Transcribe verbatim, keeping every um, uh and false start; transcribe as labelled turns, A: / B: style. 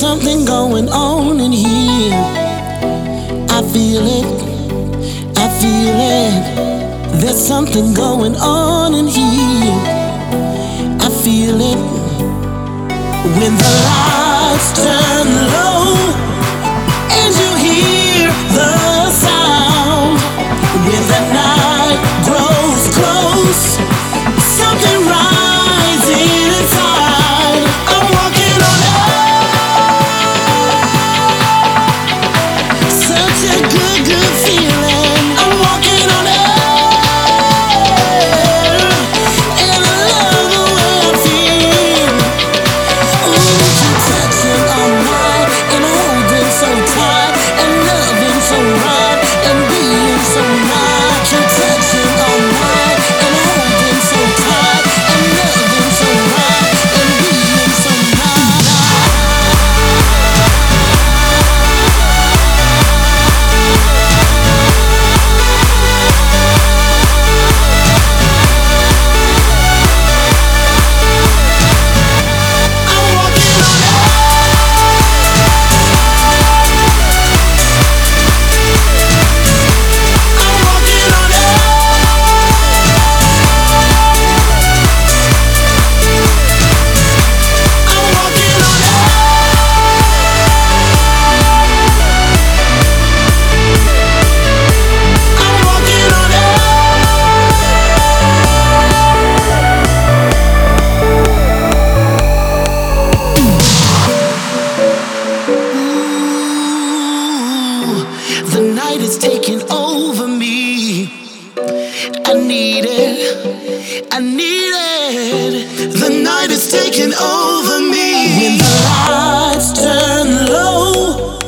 A: something going on in here. I feel it, I feel it. There's something going on in here. I feel it. When the lights turn low and you hear the sound, when the night grows close, something rising inside. I'm walking on air, such a good, good feeling. I'm walking on air, and I love the way I feel. Ooh, you're touching all night and holding so tight and loving so right and being so right. You're touching all night and holding so tight and loving so right and being so right. I'm walking on I'm walking on I'm walking on I'm walking on Ooh, the night is taking over me. I need it, I need it. The night is taking over me. When the lights turn low